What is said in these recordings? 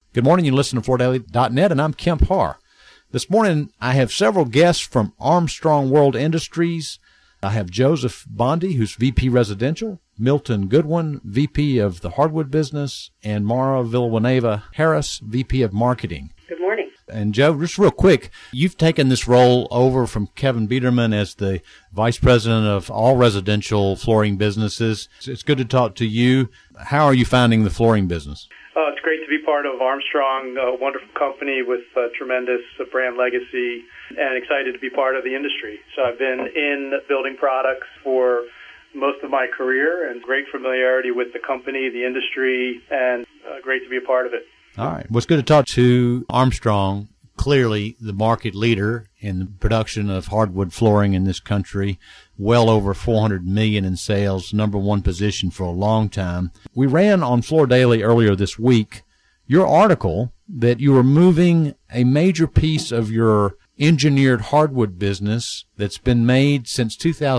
Good morning. You listen to FloorDaily.net, and I'm Kemp Harr. This morning, I have several guests from Armstrong World Industries. I have Joseph Bondi, who's VP Residential, Milton Goodwin, VP of the Hardwood Business, and Mara Villanueva Harris, VP of Marketing. Good morning. And Joe, just real quick, you've taken this role over from Kevin Biederman as the Vice President of all residential flooring businesses. It's good to talk to you. How are you finding the flooring business? It's great to be part of Armstrong, a wonderful company with tremendous brand legacy, and excited to be part of the industry. So I've been in building products for most of my career, and great familiarity with the company, the industry, and great to be a part of it. All right. Well, it's good to talk to Armstrong, clearly the market leader in the production of hardwood flooring in this country, well over $400 million in sales, number one position for a long time. We ran on Floor Daily earlier this week your article that you were moving a major piece of your engineered hardwood business that's been made since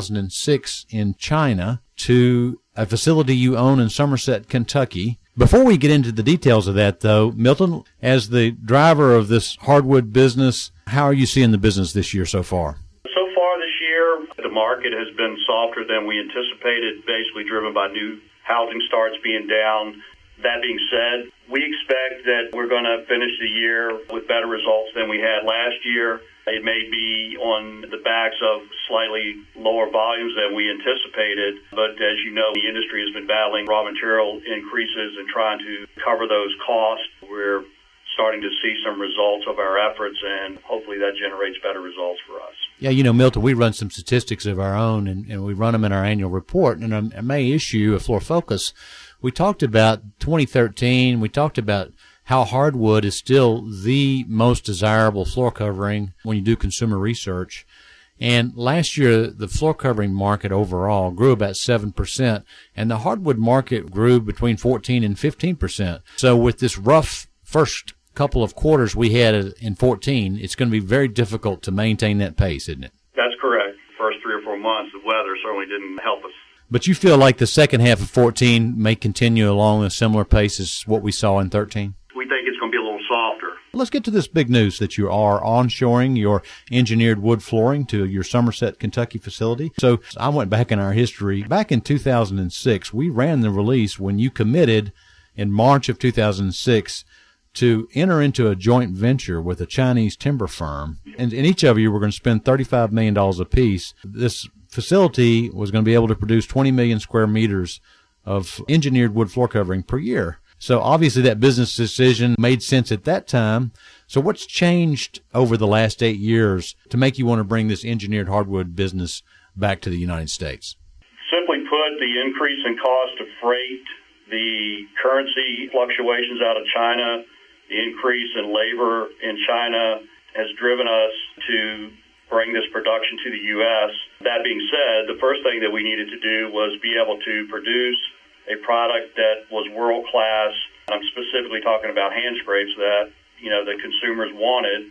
2006 in China to a facility you own in Somerset, Kentucky. Before we get into the details of that, though, Milton, as the driver of this hardwood business, how are you seeing the business this year so far? So far this year, the market has been softer than we anticipated, basically driven by new housing starts being down. That being said, we expect that we're going to finish the year with better results than we had last year. It may be on the backs of slightly lower volumes than we anticipated, but as you know, the industry has been battling raw material increases and trying to cover those costs. We're starting to see some results of our efforts, and hopefully that generates better results for us. Yeah, you know, Milton, we run some statistics of our own, and we run them in our annual report. And a May issue of Floor Focus, we talked about 2013. We talked about how hardwood is still the most desirable floor covering when you do consumer research. And last year, the floor covering market overall grew about 7%, and the hardwood market grew between 14 and 15%. So with this rough first couple of quarters we had in 14, it's going to be very difficult to maintain that pace, isn't it? That's correct. First 3 or 4 months, the weather certainly didn't help us. But you feel like the second half of 14 may continue along a similar pace as what we saw in 13? We think it's going to be a little softer. Let's get to this big news that you are onshoring your engineered wood flooring to your Somerset, Kentucky facility. So I went back in our history. Back in 2006, we ran the release when you committed in March of 2006 to enter into a joint venture with a Chinese timber firm. And each of you were going to spend $35 million apiece. This facility was going to be able to produce 20 million square meters of engineered wood floor covering per year. So obviously that business decision made sense at that time. So what's changed over the last 8 years to make you want to bring this engineered hardwood business back to the United States? Simply put, the increase in cost of freight, the currency fluctuations out of China, the increase in labor in China has driven us to bring this production to the U.S. That being said, the first thing that we needed to do was be able to produce a product that was world-class. I'm specifically talking about hand scrapes that, the consumers wanted,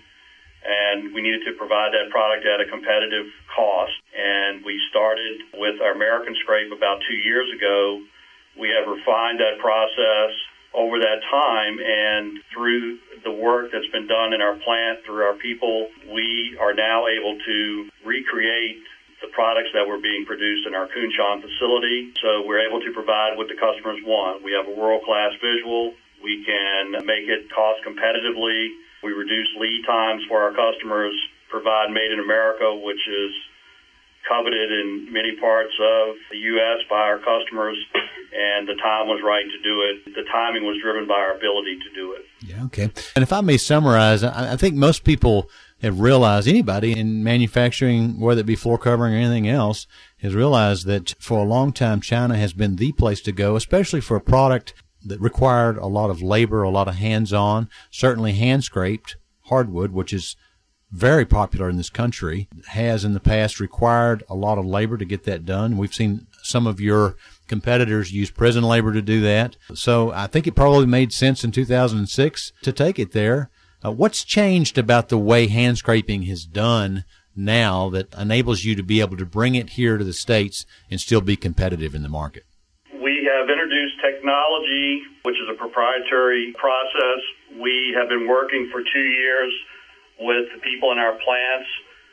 and we needed to provide that product at a competitive cost. And we started with our American Scrape about 2 years ago. We have refined that process over that time, and through the work that's been done in our plant, through our people, we are now able to recreate the products that were being produced in our Kunshan facility. So we're able to provide what the customers want. We have a world-class visual. We can make it cost competitively. We reduce lead times for our customers, provide Made in America, which is coveted in many parts of the U.S. by our customers, and the time was right to do it. The timing was driven by our ability to do it. Yeah, okay. And if I may summarize, I think most people have realized, anybody in manufacturing, whether it be floor covering or anything else, has realized that for a long time China has been the place to go, especially for a product that required a lot of labor, a lot of hands-on, certainly hand-scraped hardwood, which is very popular in this country, has in the past required a lot of labor to get that done. We've seen some of your competitors use prison labor to do that. So I think it probably made sense in 2006 to take it there. What's changed about the way hand scraping is done now that enables you to be able to bring it here to the States and still be competitive in the market? We have introduced technology, which is a proprietary process We have been working for 2 years with the people in our plants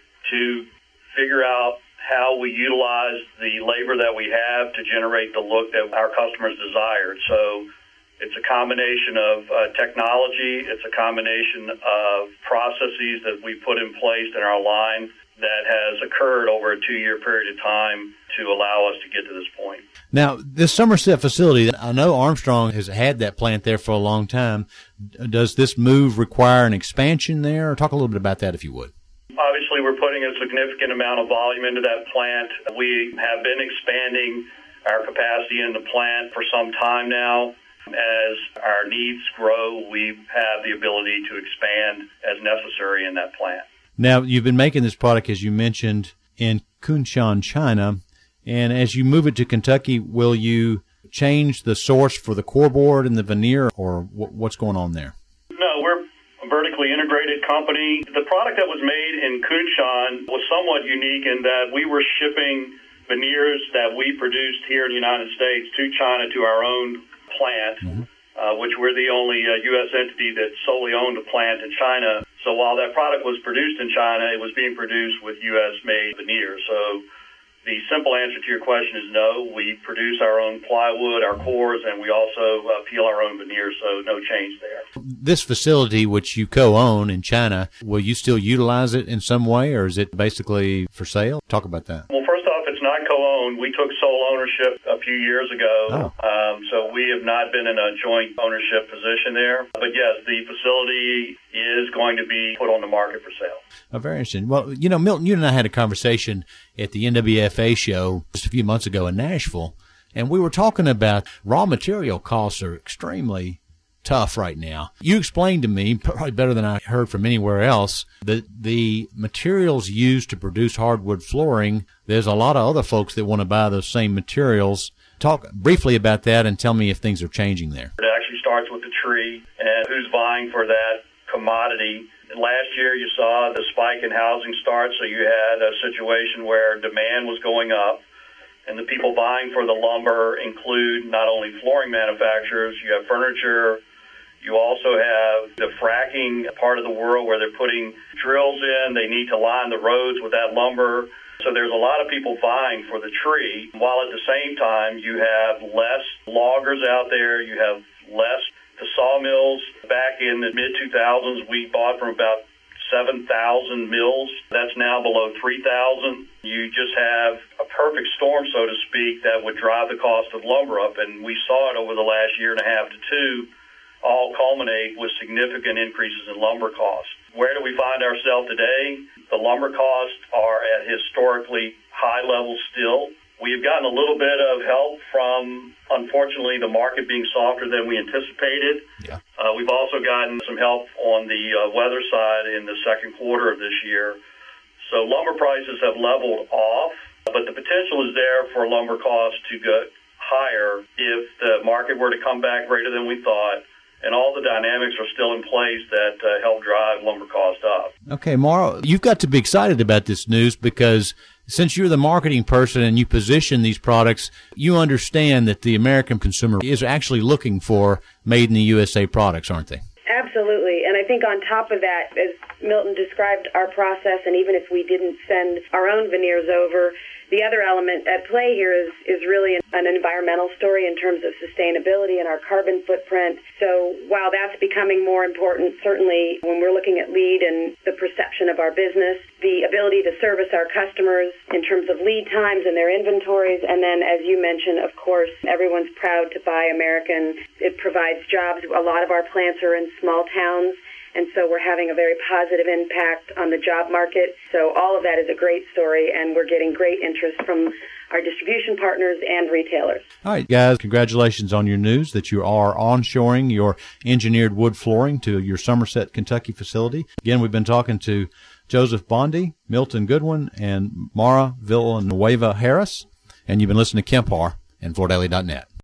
to figure out how we utilize the labor that we have to generate the look that our customers desired. So it's a combination of technology. It's a combination of processes that we put in place in our line that has occurred over a 2-year period of time to allow us to get to this point. Now, this Somerset facility, I know Armstrong has had that plant there for a long time. Does this move require an expansion there? Talk a little bit about that, if you would. Obviously, we're putting a significant amount of volume into that plant. We have been expanding our capacity in the plant for some time now. As our needs grow, we have the ability to expand as necessary in that plant. Now, you've been making this product, as you mentioned, in Kunshan, China. And as you move it to Kentucky, will you change the source for the core board and the veneer, or what's going on there? No, we're a vertically integrated company. The product that was made in Kunshan was somewhat unique in that we were shipping veneers that we produced here in the United States to China, to our own plant, which we're the only U.S. entity that solely owned a plant in China. So while that product was produced in China, it was being produced with U.S.-made veneers. So the simple answer to your question is no. We produce our own plywood, our cores, and we also peel our own veneers, so no change there. This facility, which you co-own in China, will you still utilize it in some way, or is it basically for sale? Talk about that. Well, first off, it's not co-owned. We took sole ownership a few years ago, so we have not been in a joint ownership position there. But yes, the facility is going to be put on the market for sale. Oh, very interesting. Well, you know, Milton, you and I had a conversation at the NWFA show just a few months ago in Nashville, and we were talking about raw material costs are extremely tough right now. You explained to me, probably better than I heard from anywhere else, that the materials used to produce hardwood flooring, there's a lot of other folks that want to buy those same materials. Talk briefly about that and tell me if things are changing there. It actually starts with the tree and who's vying for that commodity. Last year you saw the spike in housing starts, so you had a situation where demand was going up, and the people buying for the lumber include not only flooring manufacturers, you have furniture, you also have the fracking part of the world where they're putting drills in, they need to line the roads with that lumber. So there's a lot of people vying for the tree, while at the same time you have less loggers out there, you have less. The sawmills, back in the mid-2000s, we bought from about 7,000 mills. That's now below 3,000. You just have a perfect storm, so to speak, that would drive the cost of lumber up. And we saw it over the last year and a half to two, all culminate with significant increases in lumber costs. Where do we find ourselves today? The lumber costs are at historically high levels still. We've gotten a little bit of help from, unfortunately, the market being softer than we anticipated. Yeah. We've also gotten some help on the weather side in the second quarter of this year. So lumber prices have leveled off, but the potential is there for lumber costs to go higher if the market were to come back greater than we thought, and all the dynamics are still in place that help drive lumber cost up. Okay, Mara, you've got to be excited about this news because since you're the marketing person and you position these products, you understand that the American consumer is actually looking for made in the USA products, aren't they? Absolutely. And I think on top of that, as Milton described our process, and even if we didn't send our own veneers over, the other element at play here is really an environmental story in terms of sustainability and our carbon footprint. So while that's becoming more important, certainly when we're looking at lead and the perception of our business, the ability to service our customers in terms of lead times and their inventories, and then, as you mentioned, of course, everyone's proud to buy American. It provides jobs. A lot of our plants are in small towns, and so we're having a very positive impact on the job market. So all of that is a great story, and we're getting great interest from our distribution partners and retailers. All right, guys, congratulations on your news that you are onshoring your engineered wood flooring to your Somerset, Kentucky facility. Again, we've been talking to Joseph Bondy, Milton Goodwin, and Mara Villanueva Harris, and you've been listening to Kemp Harr and FloorDaily.net.